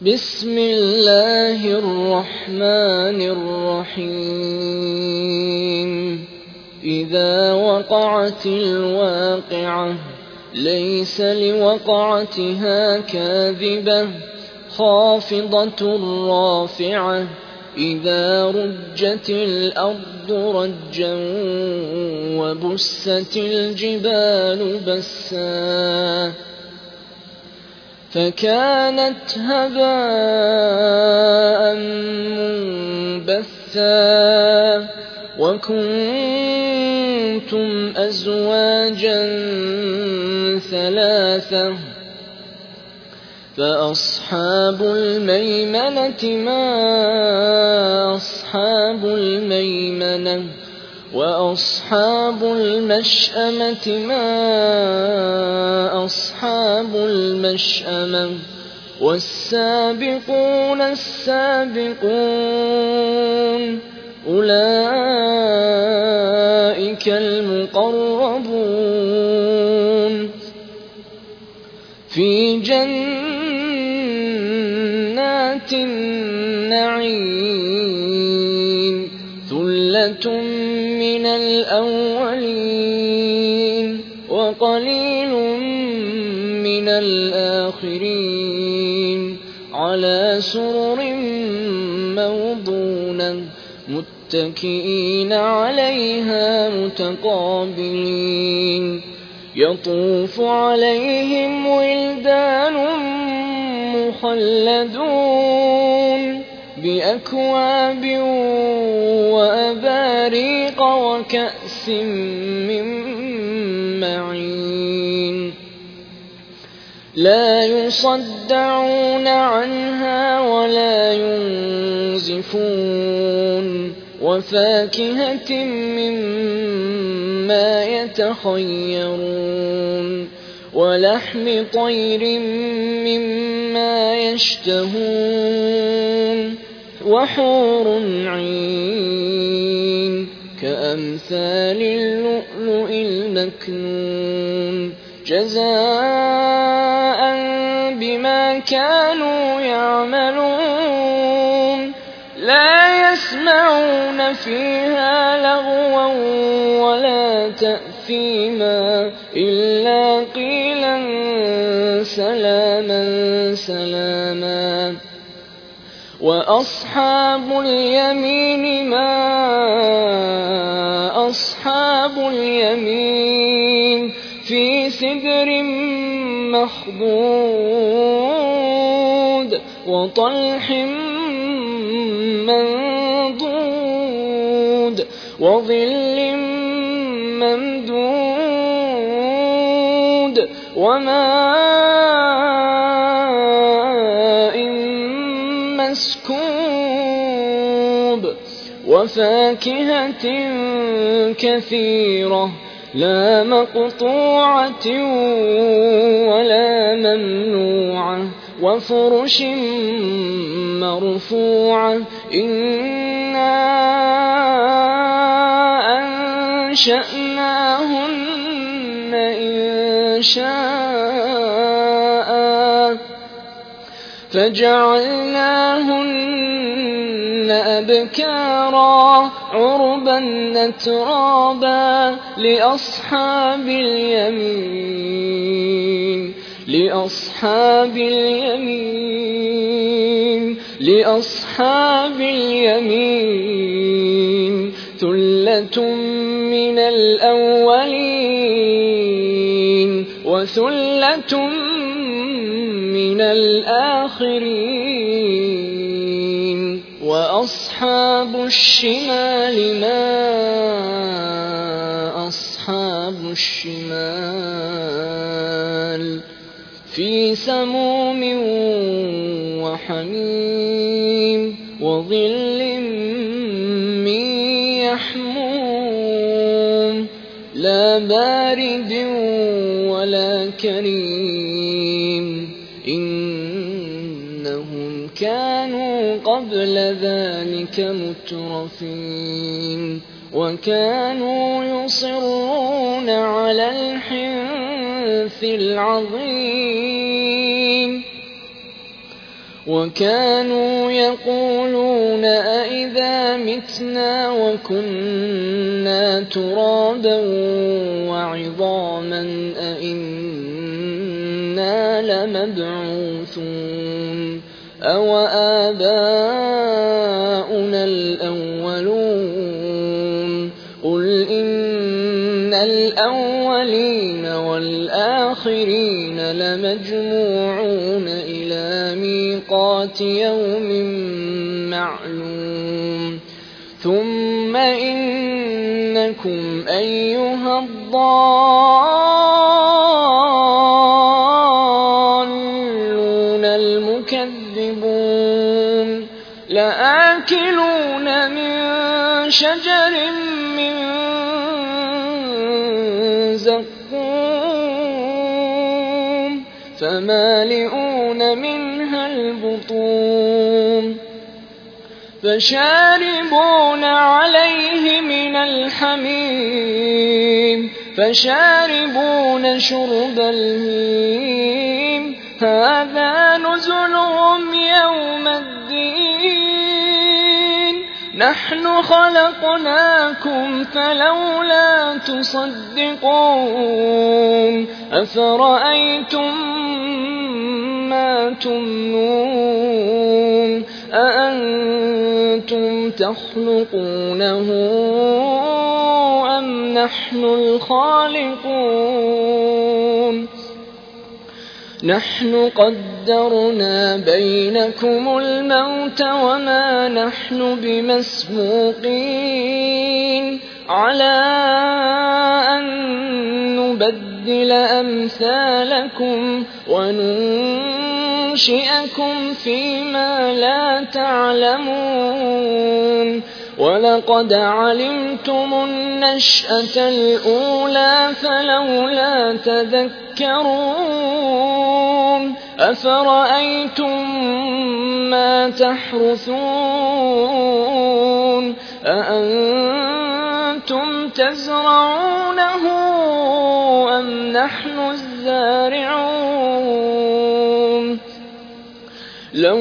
بسم الله الرحمن الرحيم إذا وقعت الواقعة ليس لوقعتها كاذبة خافضة رافعة إذا رجت الأرض رجا وبست الجبال بسا فكانت هباء منبثا وكنتم أزواجا ثلاثة فأصحاب الميمنة ما أصحاب الميمنة وأصحاب المشأمة ما أصحاب المشأمة والسابقون السابقون أولئك المقربون في جنات النعيم ثلة من الأولين وقليل من الآخرين على سرر موضونة متكئين عليها متقابلين يطوف عليهم ولدان مخلدون بأكواب وأباريق وكأس من معين لا يصدعون عنها ولا ينزفون وفاكهة مما يتخيرون ولحم طير مما يشتهون وحور عين كأمثال اللؤلؤ المكنون جزاء بما كانوا يعملون لا يسمعون فيها لغوا ولا تأثيما إلا قيلا سلاما سلاما وأصحاب اليمين ما أصحاب اليمين في سدر مخضود وطلح منضود وظل ممدود وماء مسكوب وفاكهة كثيرة لا مقطوعة ولا ممنوعة وفرش مرفوعة إنا أنشأناهن إنشاء فجعلناهن أبكارا عربا أترابا لأصحاب اليمين لأصحاب اليمين لأصحاب اليمين ثلة من الأولين وثلة من الآخرين وأصحاب الشمال ما أصحاب الشمال في سموم وحميم وظل من يحموم لا بارد ولا كريم إنهم كانوا قبل ذلك مترفين وكانوا يصرون على الحنث العظيم وكانوا يقولون أئذا متنا وكنا ترابا وعظاما أئنا لمبعوثون أوآباؤنا الأولون قل إن الأولين والآخرين لمجموعون إلى ميقات يوم معلوم ثم إنكم أيها الضالون المكذبون لآكلون من شجر من زقوم فمالئون منها البطون فشاربون عليه من الحميم فشاربون شرب الهيم هذا نزلهم يوم الدين نحن خلقناكم فلولا تصدقون أفرأيتم ما تمنون أأنتم تخلقونه أم نحن الخالقون نحن قدرنا بينكم الموت وما نحن بمسبوقين على أن نبدل أمثالكم وننشئكم فيما لا تعلمون ولقد علمتم النشأة الأولى فلولا تذكرون أفرأيتم ما تحرثون أأنتم تزرعونه أم نحن الزارعون لو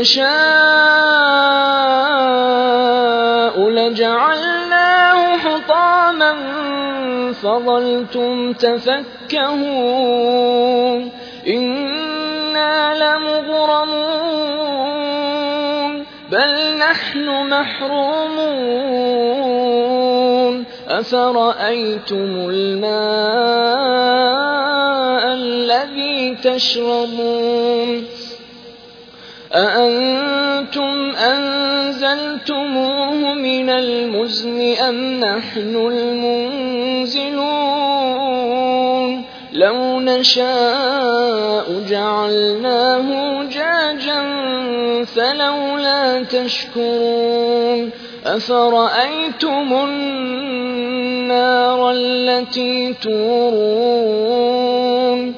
نشاء لجعلناه حطاما فظلتم تفكهون إنا لمغرمون بل نحن محرومون أفرأيتم الماء الذي تشربون أأنتم أنزلتموه من المزن أم نحن المنزلون لو نشاء جعلناه جاجا فلولا تشكرون أفرأيتم النار التي تورون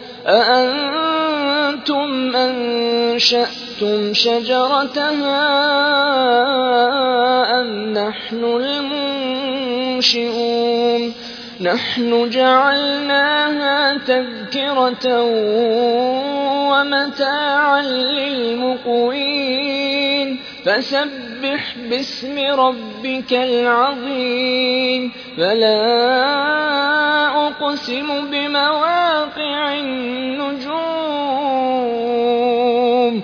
أأنتم أنشأتم شجرتها أم نحن المنشئون نحن جعلناها تذكرة ومتاعا للمقوين فسبح باسم ربك العظيم فلا أقسم بمواقع النجوم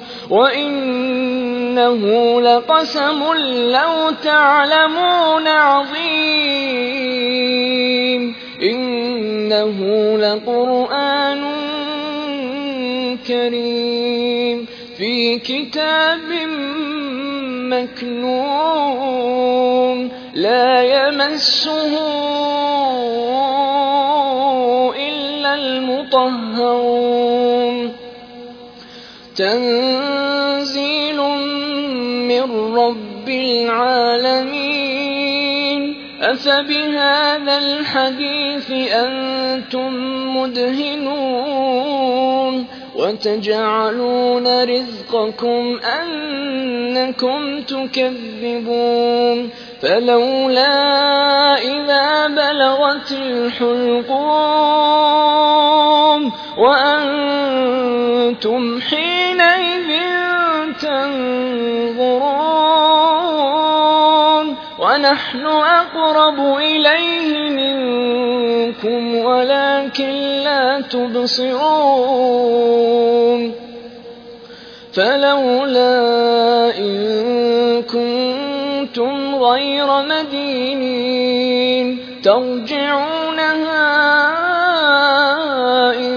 وإنه لقسم لو تعلمون عظيم إنه لقرآن كريم في كتاب مكنون لا يمسه إلا المطهرون تنزيل من رب العالمين أفبهذا الحديث أنتم مدهنون وتجعلون رزقكم أنكم تكذبون فلولا إذا بلغت الحلقوم وأنتم حينئذ تنظرون ونحن أقرب إليه منكم ولكن لا تبصرون فلولا إن كنتم غير مدينين ترجعونها إن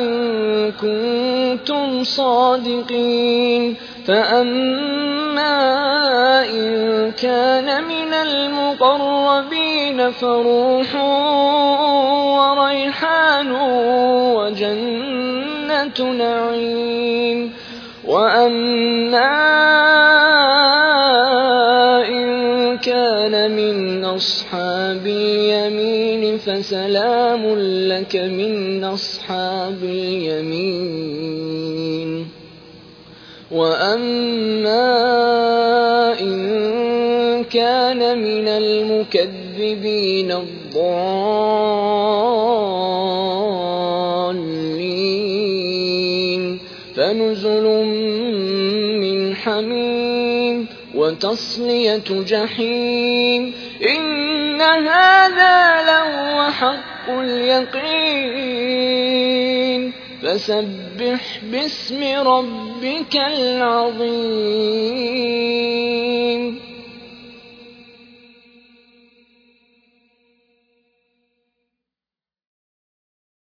كنتم صادقين فأما إن كان من المقربين فروح وريحان وجنة نعيم وأما إن كان من أصحاب اليمين فسلام لك من أصحاب اليمين وأما إن كان من المكذبين الضالين فنزل من حميم وتصلية جحيم إن هذا لهو حق اليقين فسبح باسم ربك العظيم.